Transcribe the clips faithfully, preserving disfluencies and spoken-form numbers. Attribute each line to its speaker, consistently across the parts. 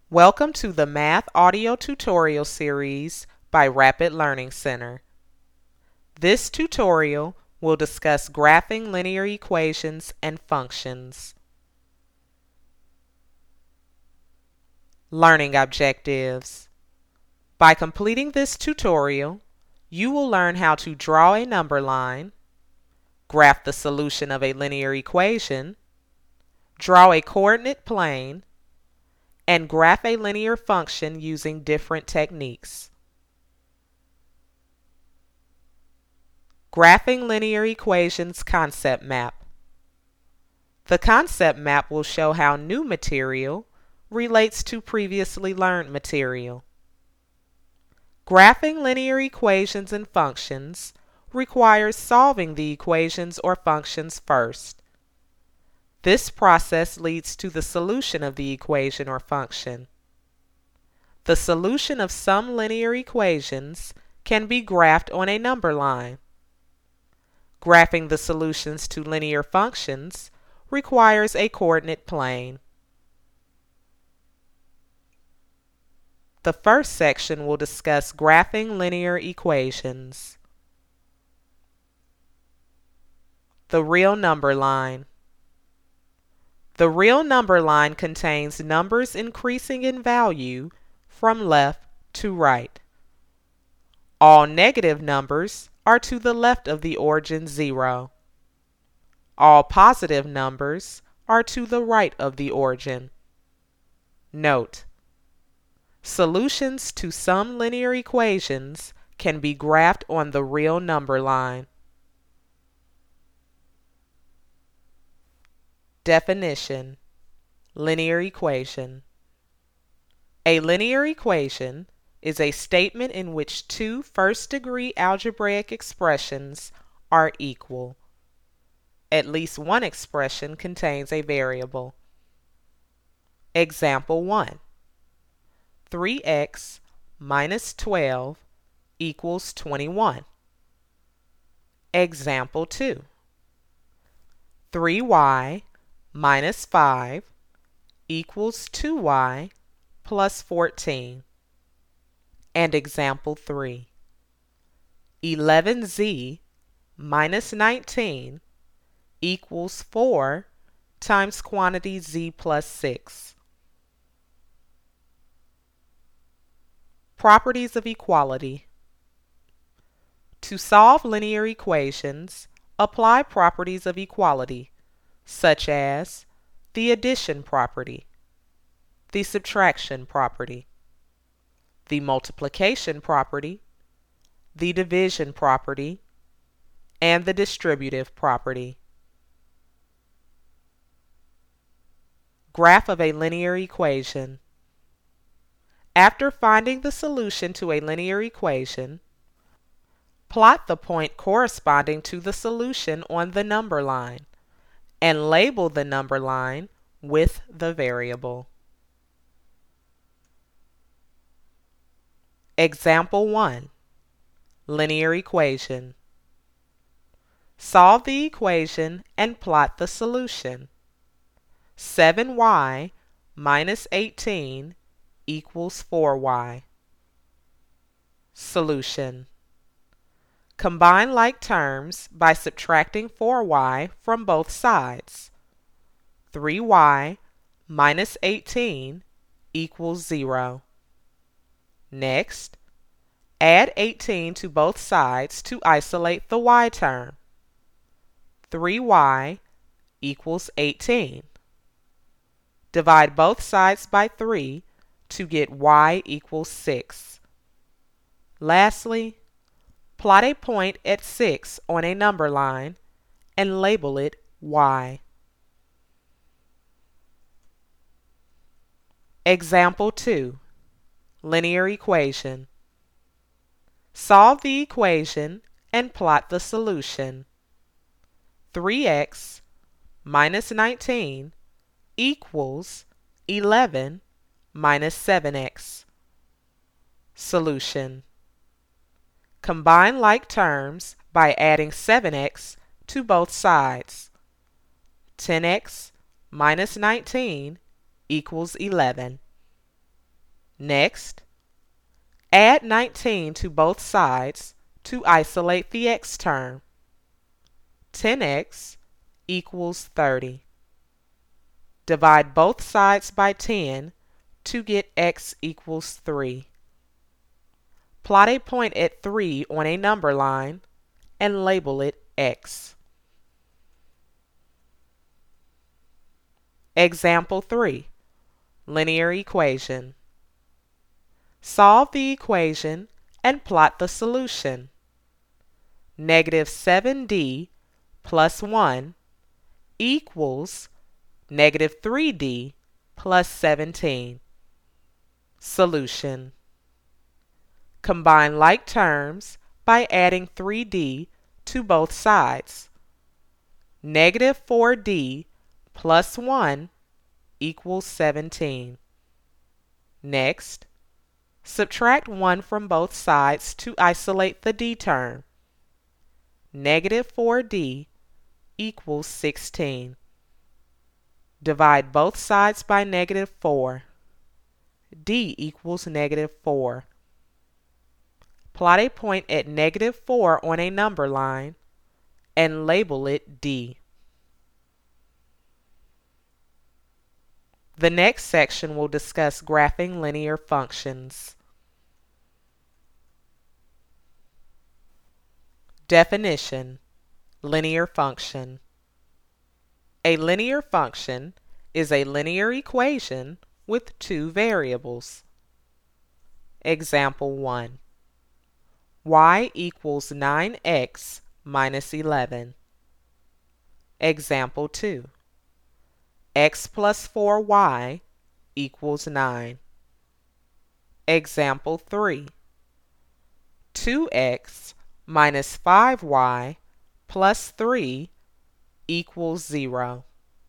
Speaker 1: Welcome to the Math Audio Tutorial Series by Rapid Learning Center. This tutorial will discuss graphing linear equations and functions. Learning objectives. By completing this tutorial, you will learn how to draw a number line, graph the solution of a linear equation, draw a coordinate plane, and graph a linear function using different techniques. Graphing linear equations concept map. The concept map will show how new material relates to previously learned material. Graphing linear equations and functions requires solving the equations or functions first. This process leads to the solution of the equation or function. The solution of some linear equations can be graphed on a number line. Graphing the solutions to linear functions requires a coordinate plane. The first section will discuss graphing linear equations. The real number line. The real number line contains numbers increasing in value from left to right. All negative numbers are to the left of the origin zero. All positive numbers are to the right of the origin. Note: solutions to some linear equations can be graphed on the real number line. Definition: linear equation. A linear equation is a statement in which two first-degree algebraic expressions are equal. At least one expression contains a variable. Example one. three x minus twelve equals twenty-one. Example two. three y minus five equals two y plus fourteen. And example three. eleven z minus nineteen equals four times quantity z plus six. Properties of equality. To solve linear equations, apply properties of equality, such as the addition property, the subtraction property, the multiplication property, the division property, and the distributive property. Graph of a linear equation. After finding the solution to a linear equation, plot the point corresponding to the solution on the number line, and label the number line with the variable. Example one. Linear equation. Solve the equation and plot the solution. seven y minus eighteen equals four y. Solution. Combine like terms by subtracting four y from both sides. three y minus eighteen equals zero. Next, add eighteen to both sides to isolate the y term. three y equals eighteen. Divide both sides by three to get y equals six. Lastly, plot a point at six on a number line and label it y. Example two. Linear equation. Solve the equation and plot the solution. three x minus nineteen equals eleven minus seven x. Solution. Combine like terms by adding seven x to both sides. ten x minus nineteen equals eleven. Next, add nineteen to both sides to isolate the x term. ten x equals thirty. Divide both sides by ten to get x equals three. Plot a point at three on a number line and label it x. Example three. Linear equation. Solve the equation and plot the solution. Negative seven d plus one equals negative three d plus seventeen. Solution. Combine like terms by adding three d to both sides. Negative four d plus one equals seventeen. Next, subtract one from both sides to isolate the d term. Negative four d equals sixteen. Divide both sides by negative four. D equals negative four. Plot a point at negative four on a number line and label it D. The next section will discuss graphing linear functions. Definition: linear function. A linear function is a linear equation with two variables. Example one. Y equals nine x minus eleven. Example two. X plus four y equals nine. Example three. two x minus five y plus three equals zero.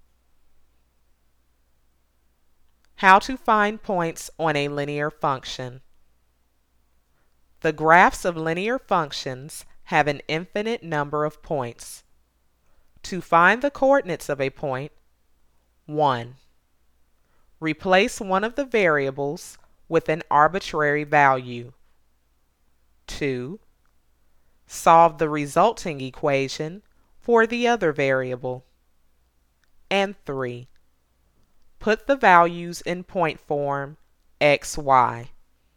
Speaker 1: How to find points on a linear function. The graphs of linear functions have an infinite number of points. To find the coordinates of a point, one. Replace one of the variables with an arbitrary value. two. Solve the resulting equation for the other variable. And three. Put the values in point form x, y.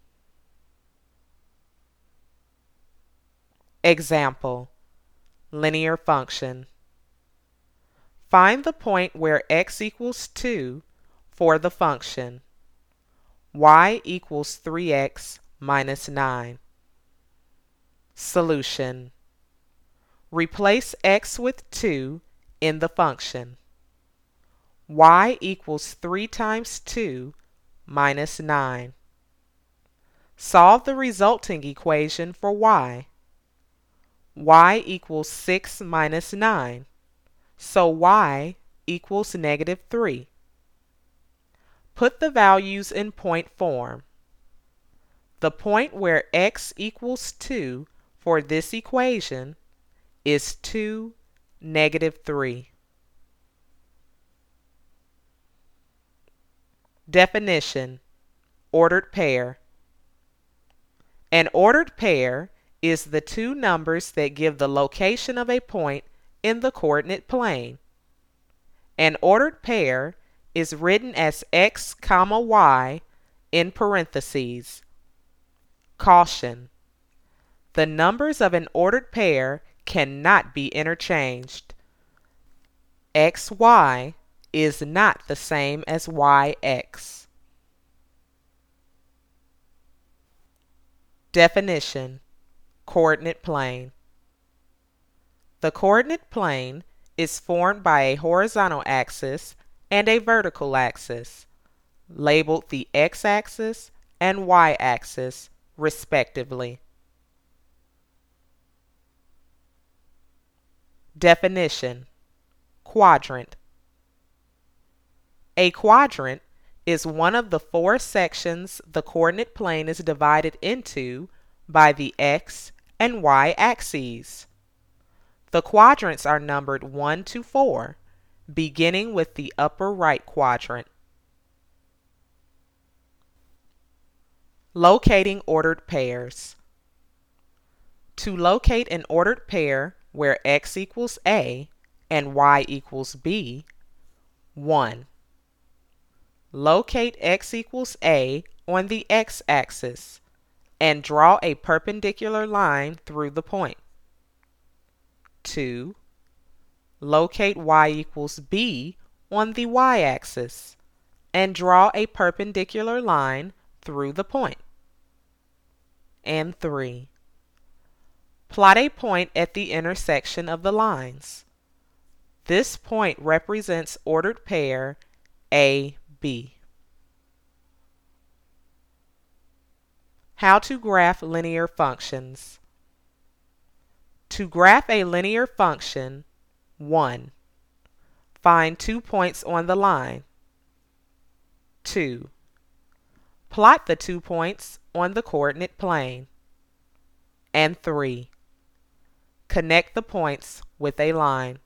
Speaker 1: Example: linear function. Find the point where x equals two for the function. Y equals three x minus nine. Solution. Replace x with two in the function. Y equals three times two minus nine. Solve the resulting equation for y. Y equals six minus nine, so y equals negative three. Put the values in point form. The point where x equals two for this equation is two, negative three. Definition: ordered pair. An ordered pair is the two numbers that give the location of a point in the coordinate plane. An ordered pair is written as x comma y in parentheses. Caution: the numbers of an ordered pair cannot be interchanged. xy is not the same as yx. Definition: coordinate plane. The coordinate plane is formed by a horizontal axis and a vertical axis, labeled the x-axis and y-axis, respectively. Definition: quadrant. A quadrant is one of the four sections the coordinate plane is divided into by the x and y axes. The quadrants are numbered one to four, beginning with the upper right quadrant. Locating ordered pairs. To locate an ordered pair where x equals a and y equals b, one. Locate x equals a on the x-axis and draw a perpendicular line through the point. two. Locate y equals b on the y-axis and draw a perpendicular line through the point. And three. Plot a point at the intersection of the lines. This point represents ordered pair A B. How to graph linear functions. To graph a linear function, one. Find two points on the line. two. Plot the two points on the coordinate plane. And three. Connect the points with a line.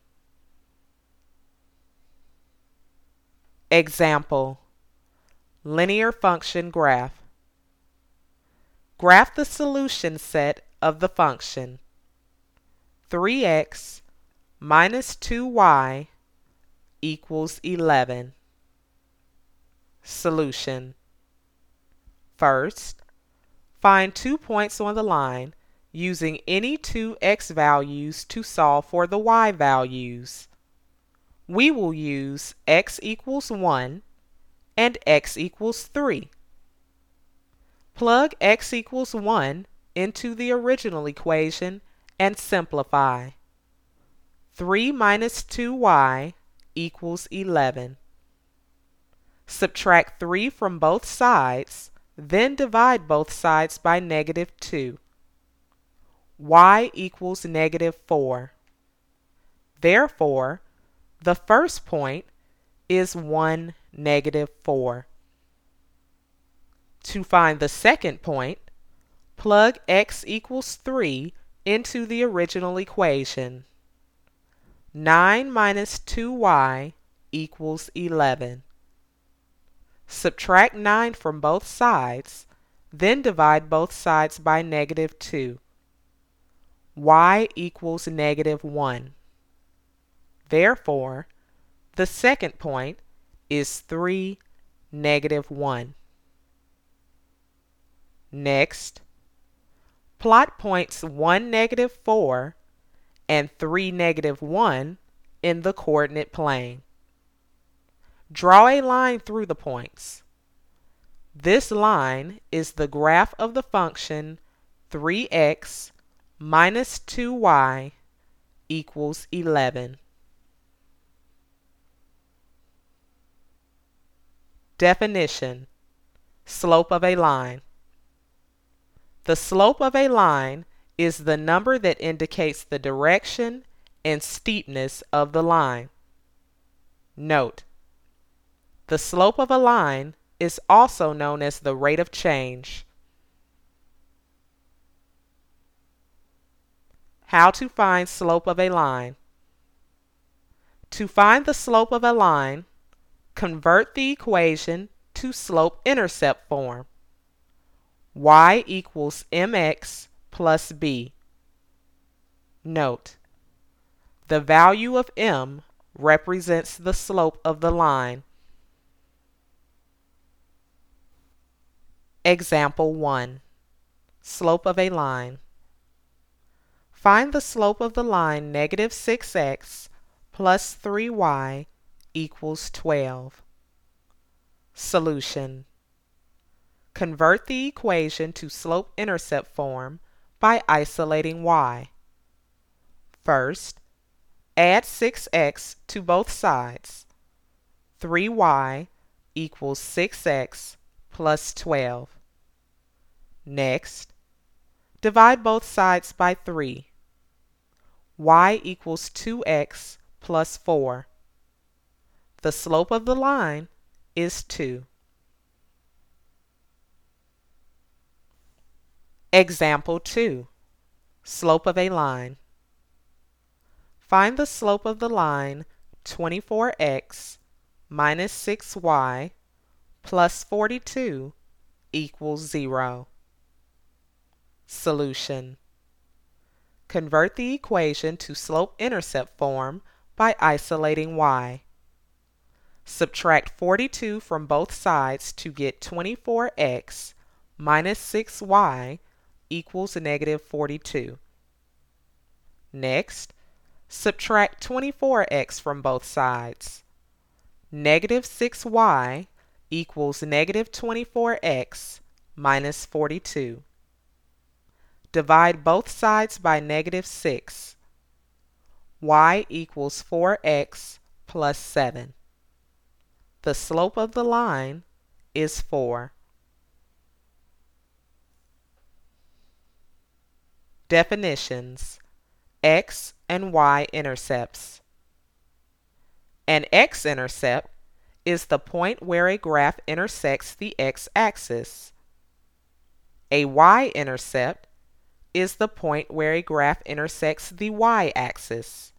Speaker 1: Example: linear function graph. Graph the solution set of the function three x minus two y equals eleven. Solution: first, find two points on the line using any two x values to solve for the y values. We will use x equals one and x equals three. Plug x equals one into the original equation and simplify. three minus two y equals eleven. Subtract three from both sides, then divide both sides by negative two. Y equals negative four. Therefore, the first point is one, negative four. To find the second point, plug x equals three into the original equation. nine minus two y equals eleven. Subtract nine from both sides, then divide both sides by negative two. Y equals negative one. Therefore, the second point is three, negative one. Next, plot points one, negative four and three, negative one in the coordinate plane. Draw a line through the points. This line is the graph of the function three x minus two y equals eleven. Definition: slope of a line. The slope of a line is the number that indicates the direction and steepness of the line. Note: the slope of a line is also known as the rate of change. How to find slope of a line. To find the slope of a line, convert the equation to slope-intercept form. Y equals mx plus b. Note: the value of m represents the slope of the line. Example one. Slope of a line. Find the slope of the line negative six x plus three y equals twelve. Solution: convert the equation to slope-intercept form by isolating y. First, add six x to both sides. three y equals six x plus twelve. Next, divide both sides by three. Y equals two x plus four. The slope of the line is two. Example two. Slope of a line. Find the slope of the line twenty-four x minus six y plus forty-two equals zero. Solution. Convert the equation to slope-intercept form by isolating y. Subtract forty-two from both sides to get twenty-four x minus six y equals negative forty-two. Next, subtract twenty-four x from both sides. Negative six y equals negative twenty-four x minus forty-two. Divide both sides by negative six. Y equals four x plus seven. The slope of the line is four. Definitions: x and y intercepts. An x-intercept is the point where a graph intersects the x-axis. A y-intercept is the point where a graph intersects the y-axis.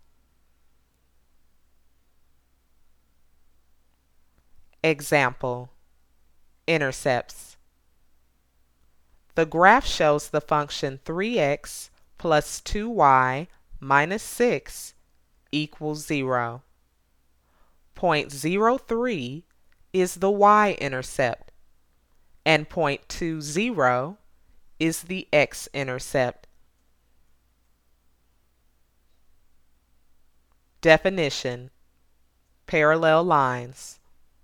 Speaker 1: Example: intercepts. The graph shows the function three x plus two y minus six equals zero. Point zero three is the y-intercept, and point two zero is the x-intercept. Definition: parallel lines.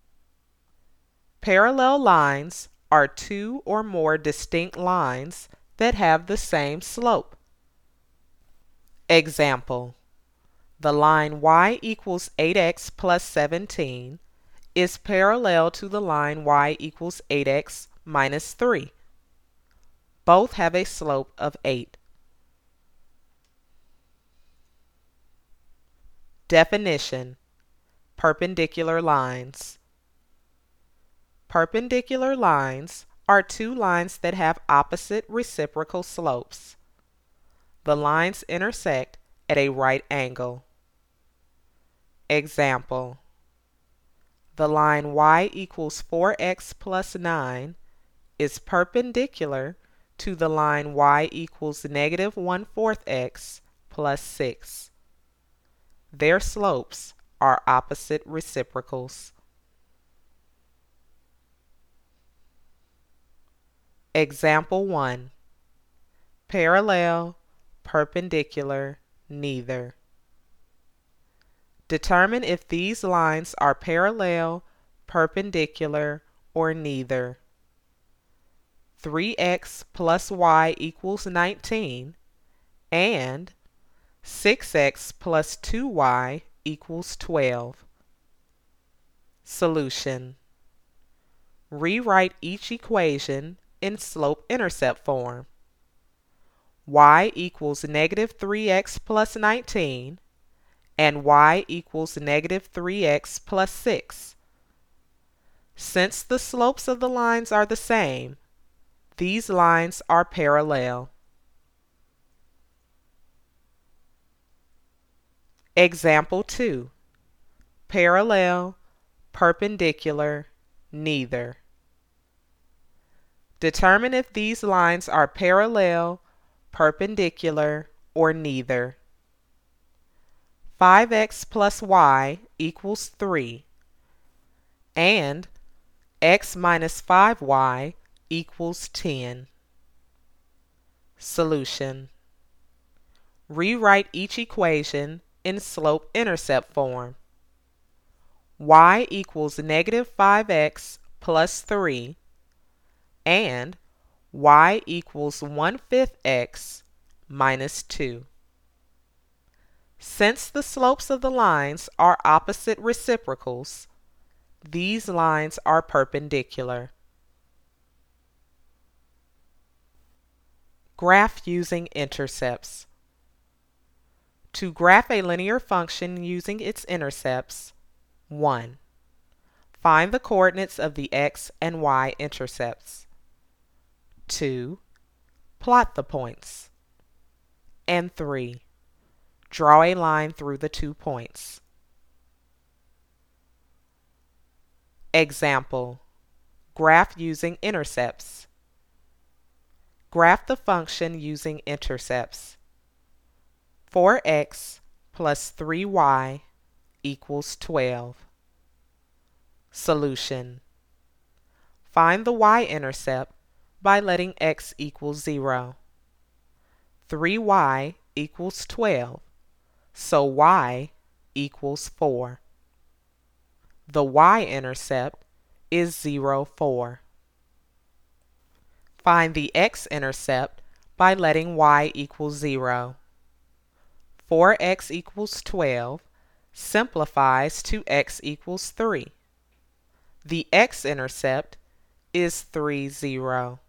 Speaker 1: Parallel lines are two or more distinct lines that have the same slope. Example: the line y equals eight x plus seventeen is parallel to the line y equals eight x minus three. Both have a slope of eight. Definition: perpendicular lines. Perpendicular lines are two lines that have opposite reciprocal slopes. The lines intersect at a right angle. Example: the line y equals four x plus nine is perpendicular to the line y equals negative one fourth x plus six. Their slopes are opposite reciprocals. Example one. Parallel, perpendicular, neither. Determine if these lines are parallel, perpendicular, or neither. three x plus y equals nineteen and six x plus two y equals twelve. Solution. Rewrite each equation in slope-intercept form. Y equals negative three x plus nineteen and y equals negative three x plus six. Since the slopes of the lines are the same, these lines are parallel. Example two. Parallel, perpendicular, neither. Determine if these lines are parallel, perpendicular, or neither. five x plus y equals three and x minus five y equals ten. Solution. Rewrite each equation in slope-intercept form. Y equals negative five x plus three and y equals one fifth x minus two. Since the slopes of the lines are opposite reciprocals, these lines are perpendicular. Graph using intercepts. To graph a linear function using its intercepts, one. Find the coordinates of the x and y intercepts. two. Plot the points. And three. Draw a line through the two points. Example: graph using intercepts. Graph the function using intercepts. four x plus three y equals twelve. Solution. Find the y-intercept by letting x equal zero. three y equals twelve, so y equals four. The y-intercept is zero, four. Find the x-intercept by letting y equal zero. four x equals twelve simplifies to x equals three. The x-intercept is three, zero.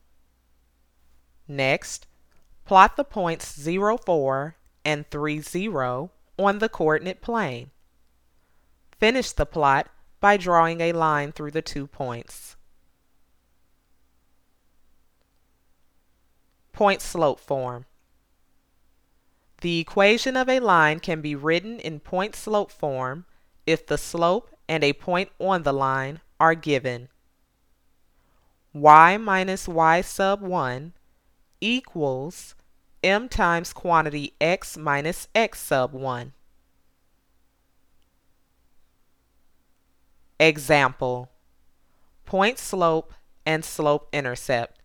Speaker 1: Next, plot the points zero, four and three, zero on the coordinate plane. Finish the plot by drawing a line through the two points. Point-slope form. The equation of a line can be written in point-slope form if the slope and a point on the line are given. Y minus y sub one equals m times quantity x minus x sub one. Example: point-slope and slope-intercept.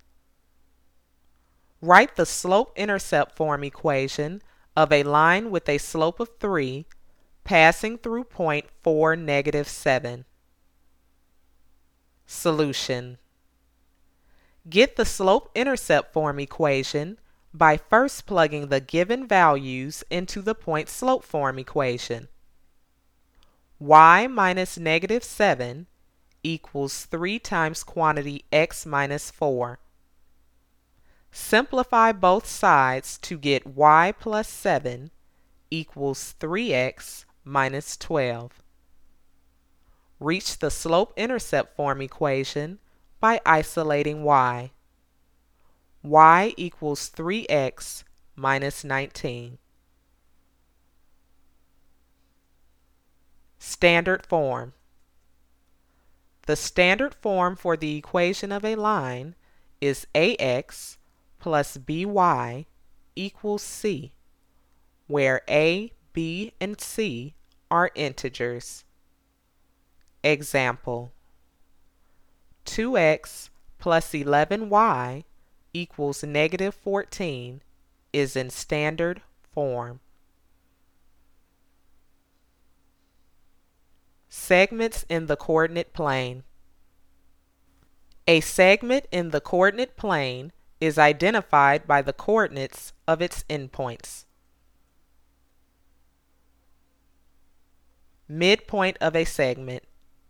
Speaker 1: Write the slope-intercept form equation of a line with a slope of three passing through point four, negative seven. Solution. Get the slope-intercept form equation by first plugging the given values into the point-slope form equation. Y minus negative seven equals three times quantity x minus four. Simplify both sides to get y plus seven equals three x minus twelve. Reach the slope-intercept form equation by isolating y. Y equals three x minus nineteen. Standard form. The standard form for the equation of a line is ax plus by equals c, where a, b, and c are integers. Example: two x plus eleven y equals negative fourteen is in standard form. Segments in the coordinate plane. A segment in the coordinate plane is identified by the coordinates of its endpoints. Midpoint of a segment.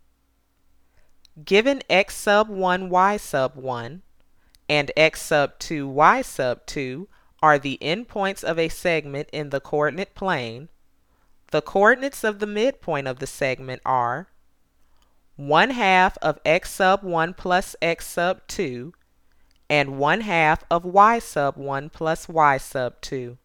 Speaker 1: Given x sub one, y sub one, and x sub two, y sub two are the endpoints of a segment in the coordinate plane, the coordinates of the midpoint of the segment are one half of x sub one plus x sub two and one half of y sub one plus y sub two.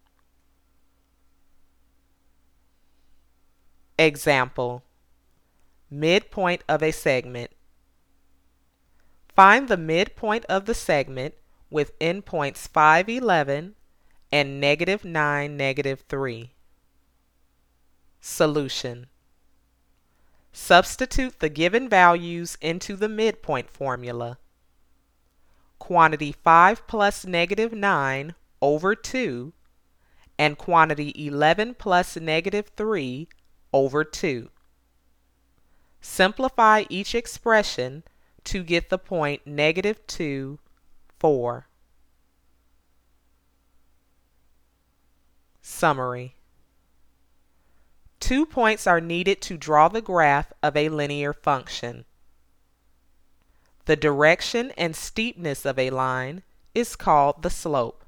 Speaker 1: Example: midpoint of a segment. Find the midpoint of the segment with endpoints five, eleven and negative nine, negative three. Solution. Substitute the given values into the midpoint formula. Quantity five plus negative nine over two and quantity eleven plus negative three over two. Simplify each expression to get the point negative two, four. Summary. Two points are needed to draw the graph of a linear function. The direction and steepness of a line is called the slope.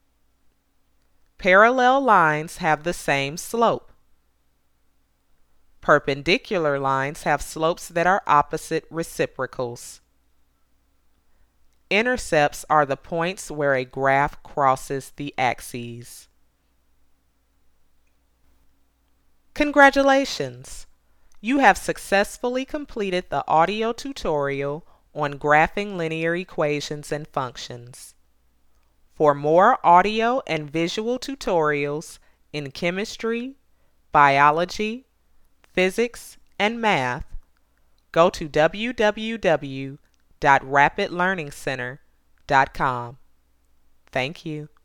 Speaker 1: Parallel lines have the same slope. Perpendicular lines have slopes that are opposite reciprocals. Intercepts are the points where a graph crosses the axes. Congratulations! You have successfully completed the audio tutorial on graphing linear equations and functions. For more audio and visual tutorials in chemistry, biology, physics, and math, go to w w w dot rapid learning center dot com. Thank you.